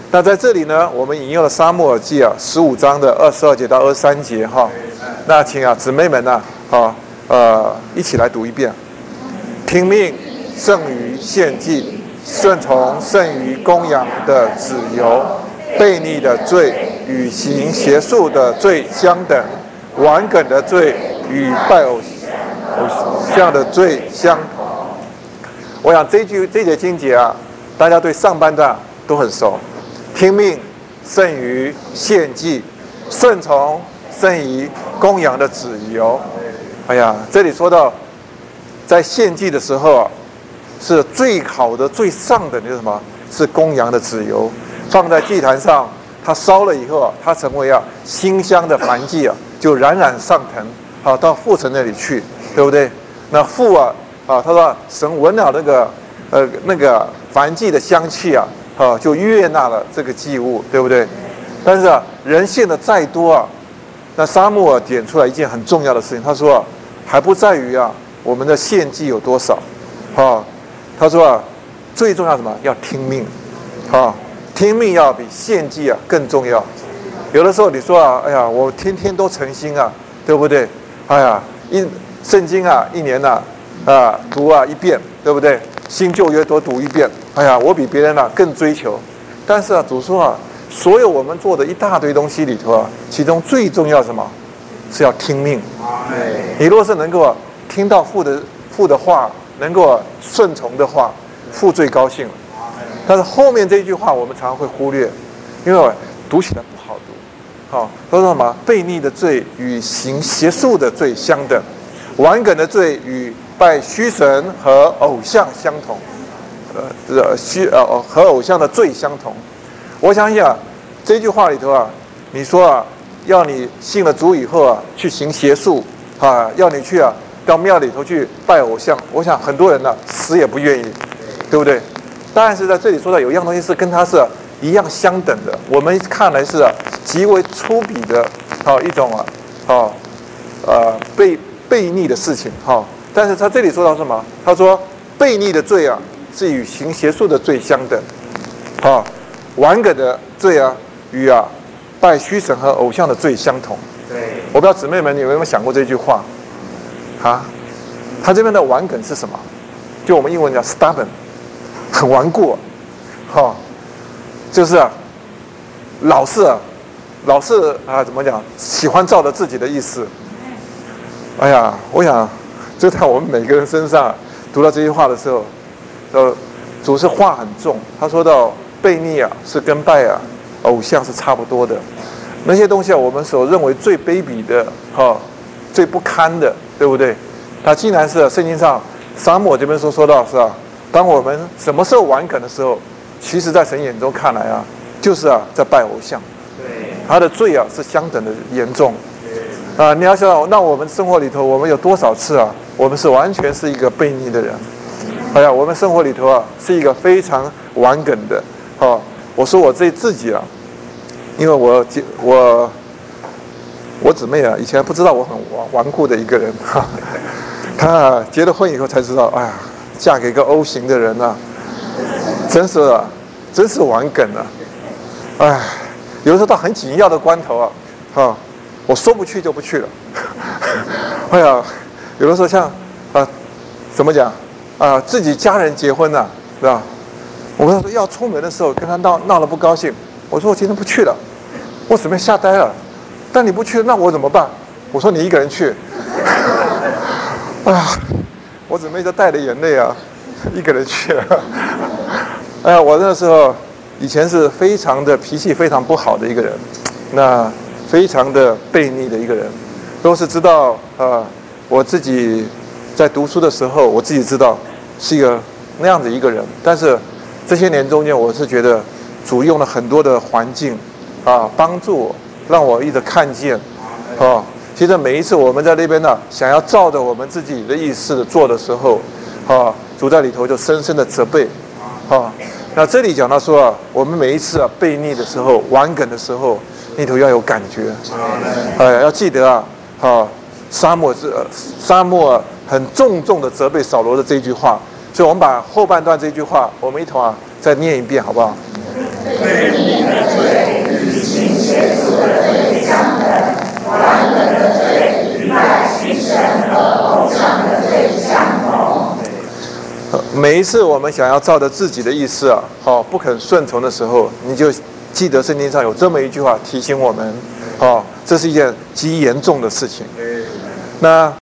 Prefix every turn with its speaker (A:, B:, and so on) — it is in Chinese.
A: 那在这里呢，我们引用了撒母耳记15章的22节到23节哈。那请姊妹们呢，一起来读一遍。听命胜于献祭，顺从胜于公羊的脂油。悖逆的罪与行邪术的罪相等，顽梗的罪与拜偶像的罪相同。我想这节经节大家对上半段都很熟。听命胜于献祭，顺从胜于公羊的脂油。哎呀，这里说到，在献祭的时候是最好的、最上等的是什么？是公羊的脂油，放在祭坛上，它烧了以后它成为馨香的燔祭就冉冉上腾，到父神那里去，对不对？那父他说神闻了那个燔祭的香气就悦纳了这个祭物，对不对？但是人献的再多那撒母耳点出来一件很重要的事情，他说还不在于我们的献祭有多少，他说最重要什么？要听命，听命要比献祭更重要。有的时候你说哎呀，我天天都诚心对不对？哎呀，圣经一年读一遍，对不对？新旧约都读一遍，哎呀，我比别人更追求。但是主说所有我们做的一大堆东西里头其中最重要什么？是要听命。你若是能够听到父的话，能够顺从的话，父最高兴了。但是后面这一句话我们常常会忽略，因为读起来不好读。他说什么？悖逆的罪与行邪术的罪相等，顽梗的罪与拜虚神和偶像相同。和偶像的罪相同。我相信这句话里头你说要你信了主以后去行邪术要你去到庙里头去拜偶像，我想很多人死也不愿意，对不对？但是在这里说到有一样东西是跟它是一样相等的，我们看来是极为粗鄙的一种悖逆的事情但是他这里说到什么？他说悖逆的罪是与行邪术的罪相等，顽梗的罪与拜虚神和偶像的罪相同。对，我不知道姊妹们你有没有想过这句话他这边的顽梗是什么？就我们英文叫 stubborn， 很顽固就是老是怎么讲？喜欢照着自己的意思。哎呀，我想这在我们每个人身上读到这些话的时候，主是话很重。他说到悖逆是跟拜偶像是差不多的，那些东西我们所认为最卑鄙的最不堪的，对不对？它竟然是圣经上撒母耳这边说到是当我们什么时候顽梗的时候，其实在神眼中看来就是在拜偶像。对，他的罪是相等的严重。你要想想，那我们生活里头，我们有多少次我们是完全是一个悖逆的人？哎呀，我们生活里头是一个非常顽梗的。我说我自己因为我姊妹以前不知道我很顽固的一个人她结了婚以后才知道，哎呀，嫁给一个 O 型的人真是顽梗哎，有的时候到很紧要的关头我说不去就不去了。哎呀，有的时候像怎么讲自己家人结婚是吧？我跟他说要出门的时候，跟他闹了不高兴，我说我今天不去了，我准备吓呆了。但你不去，那我怎么办？我说你一个人去。哎呀，我姊妹就带着眼泪一个人去了。哎呀，我那时候以前是非常的脾气非常不好的一个人，那非常的悖逆的一个人，都是知道我自己在读书的时候，我自己知道是一个那样子一个人，但是这些年中间，我是觉得主用了很多的环境帮助我，让我一直看见其实每一次我们在那边想要照着我们自己的意思做的时候主在里头就深深的责备那这里讲到说我们每一次悖逆的时候、顽梗的时候，里头要有感觉要记得撒母耳很重的责备扫罗的这一句话，所以我们把后半段这句话我们一同再念一遍好不好？悖逆每一次我们想要照着自己的意思啊，不肯顺从的时候，你就记得圣经上有这么一句话提醒我们，这是一件极严重的事情。那